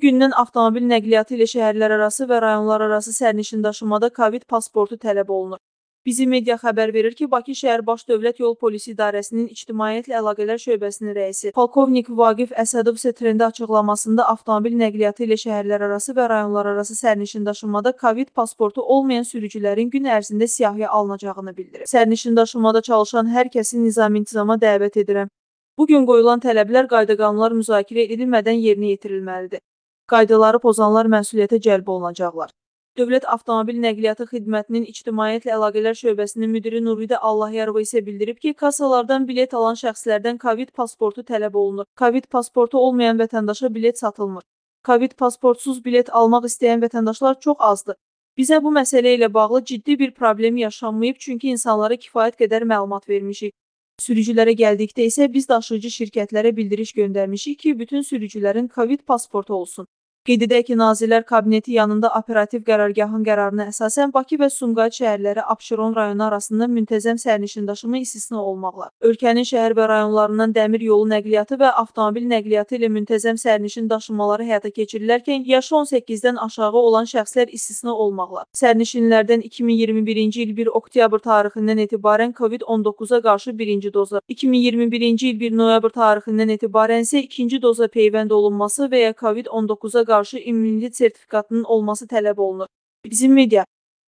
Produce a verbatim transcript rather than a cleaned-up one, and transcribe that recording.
Bugündən avtomobil nəqliyyatı ilə şəhərlərarası və rayonlararası sərnişin daşımada Covid pasportu tələb olunur. Bizi media xəbər verir ki, Bakı şəhər Baş Dövlət Yol Polisi İdarəsinin İctimaiyyətlə Əlaqələr Şöbəsinin rəisi Polkovnik Vaqif Əsədov isə trendə açıqlamasında avtomobil nəqliyyatı ilə şəhərlərarası və rayonlararası sərnişin daşımada Covid pasportu olmayan sürücülərin gün ərzində siyahıya alınacağını bildirib. Sərnişin daşımada çalışan hər kəsi nizami intizama dəvət edirəm. Bugün qoyulan tələblər qayda-qanunlar müzakirə edilmədən yerinə yetirilməlidir. Qaydaları pozanlar məsuliyyətə cəlb olunacaqlar. Dövlət Avtomobil Nəqliyyatı Xidmətinin İctimaiyyətlə Əlaqələr Şöbəsinin müdiri Nurhidə Allahyarova isə bildirib ki, kassalardan bilet alan şəxslərdən Covid pasportu tələb olunur. Covid pasportu olmayan vətəndaşa bilet satılmır. Covid pasportsuz bilet almaq istəyən vətəndaşlar çox azdır. Bizə bu məsələ ilə bağlı ciddi bir problem yaşanmayıb, çünki insanlara kifayət qədər məlumat vermişik. Sürücülərə gəldikdə isə biz daşıyıcı şirkətlərə bildiriş göndərmişik ki, bütün sürücülərin Covid pasportu olsun. Qeyd edək ki, Nazirlər Kabineti yanında operativ qərargahın qərarına əsasən Bakı və Sumqayıt şəhərləri Abşeron rayonu arasında müntəzəm sərnişin daşıma istisna olmaqla, ölkənin şəhər və rayonlarından dəmir yolu nəqliyyatı və avtomobil nəqliyyatı ilə müntəzəm sərnişin daşımaları həyata keçirilərkən yaşı on səkkizdən aşağı olan şəxslər istisna olmaqla, sərnişinlərdən iki min iyirmi birinci il bir oktyabr tarixindən etibarən Covid on doqquza qarşı birinci doza, iki min iyirmi birinci il bir noyabr tarixindən etibarən isə ikinci doza peyvənd olunması və ya Covid on doqquza qarşı immunitet sertifikatının olması tələb olunur. Bizim media